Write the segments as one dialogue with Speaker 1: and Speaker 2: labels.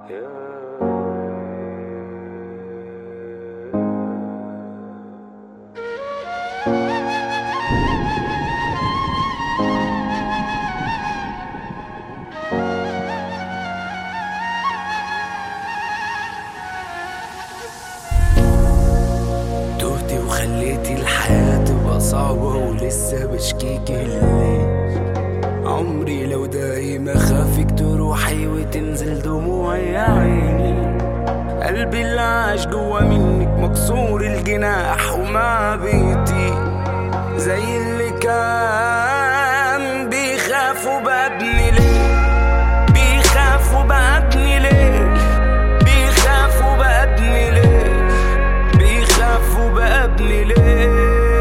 Speaker 1: تهتي وخليتي الحياة تبقى صعبة ولسه بشكيكي الليل. عمري لو دايم اخافك تروحي وتنزل دموعي يا عيني. قلبي اللي عاش جوا منك مكسور الجناح وما بيطيق، زي اللي كان بيخاف وبابني ليه، بيخاف وبابني ليه، بيخاف وبابني ليه، بيخاف وبابني ليه،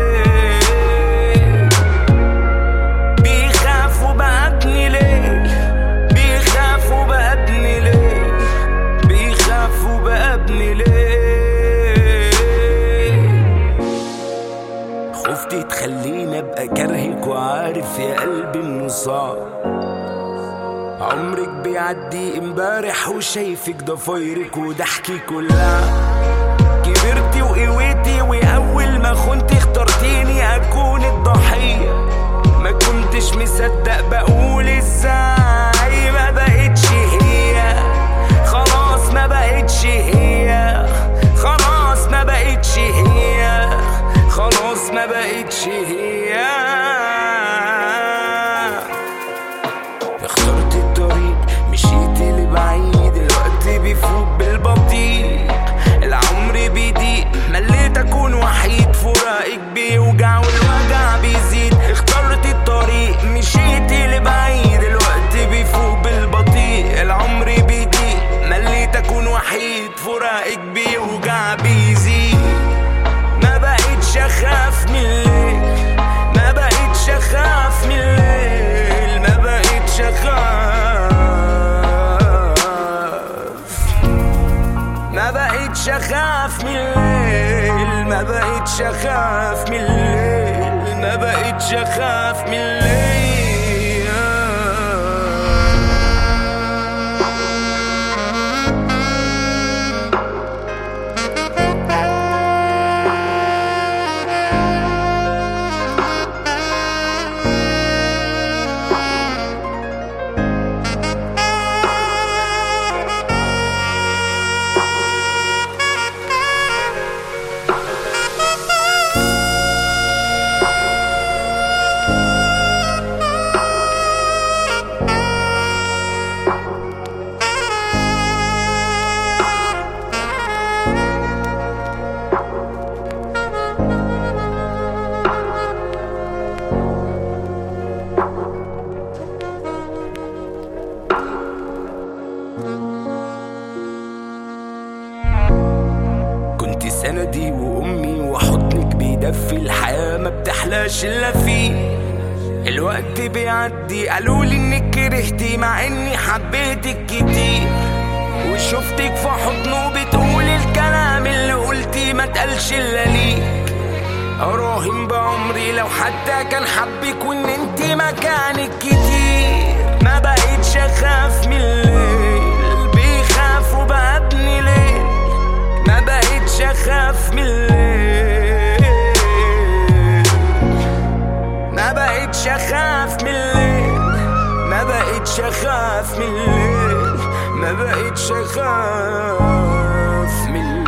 Speaker 1: بيخاف وبابني ليه، بيخاف وبابني ليه، بيخاف وبابني ليه. خفتي تخليني ابقى كرهك وعارف يا قلبي انه صعب. عمرك بيعدي امبارح وشايفك ضفايرك وضحكك واللعب. كبرتي وقويتي واول ما خنتي اخترتيني اكون الضحية. ما كنتش مصدق بقول ازاي ما بقتش هي، خلاص ما بقتش هي، خلاص ما بقتش هي، خلاص ما بقتش هي. اخترت الطريق مشيتي لبعيد، الوقت بيفوت بالبطيء، العمر بيضيق، مليت اكون وحيد، فراقك بيوجع والوجع بيزيد. اخترت الطريق مشيتي لبعيد، الوقت بيفوت بالبطيء، العمر بيضيق، مليت اكون وحيد، فراقك بيوجع بيزيد. ما بقتش اخاف من الليل، ما بقتش اخاف من الليل، ما بقتش اخاف، ما بقتش اخاف من الليل، ما بقتش اخاف من الليل، ما بقتش اخاف من الليل. كنت سندي وامي وحضنك بيدفي، الحياة ما بتحلاش الا فيه. الوقت بيعدي قالولي انك كرهتي مع اني حبيتك كتير، وشفتك في حضنه بتقولي الكلام اللي قلتي ما تقالش الا ليك. اراهن بعمري لو حتى كان حبك وان انتي مكانك كتير. ما بقتش اخاف من الليل، بيخاف وبابني ليه، ما بقتش اخاف من الليل، ما بقتش اخاف من الليل، ما بقتش اخاف من الليل، ما بقتش اخاف من الليل.